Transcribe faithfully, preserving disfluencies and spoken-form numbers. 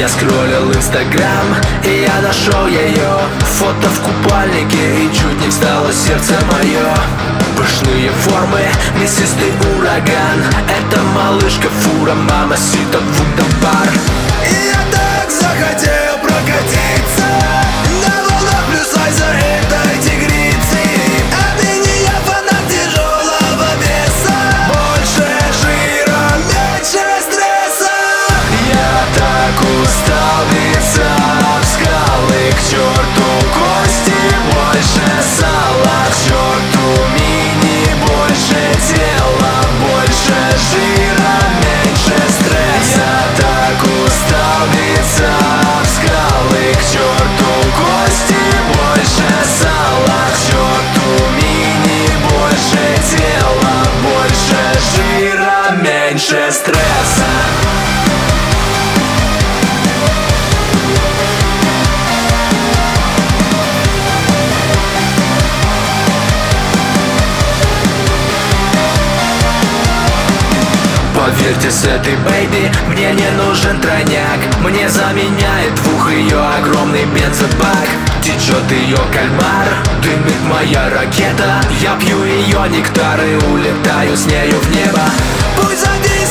Я скроллил инстаграм, и я нашел ее фото в купальнике, и чуть не встало сердце мое. Пышные формы, мясистый ураган. Это малышка фура, мамасита Вундербар. И я так захотел прокатиться на волнах плюс-сайза этой тигрицы. Отныне я фанат тяжелого веса. Больше жира, меньше стресса. Я так устал биться об скалы, к черту кости, больше сала, к черту мини, больше тела, больше жира, меньше стресса. Я так устал биться об скалы, к черту кости, больше сала, к черту мини, больше тела, больше жира, меньше стресса. Поверьте, с этой бэйби мне не нужен тройняк. Мне заменяет двух ее огромный бензобак. Течет ее кальмар, дымит моя ракета. Я пью ее нектар и улетаю с нею в небо. Пусть задержит